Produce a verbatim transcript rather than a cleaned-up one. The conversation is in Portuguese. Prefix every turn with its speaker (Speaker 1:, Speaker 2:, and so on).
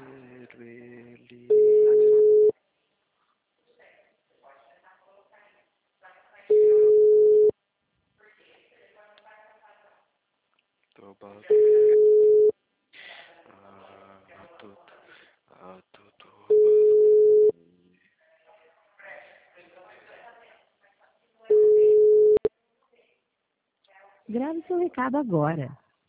Speaker 1: ele. Toba, ah, tut, ah, tutuba.
Speaker 2: Grave seu recado agora.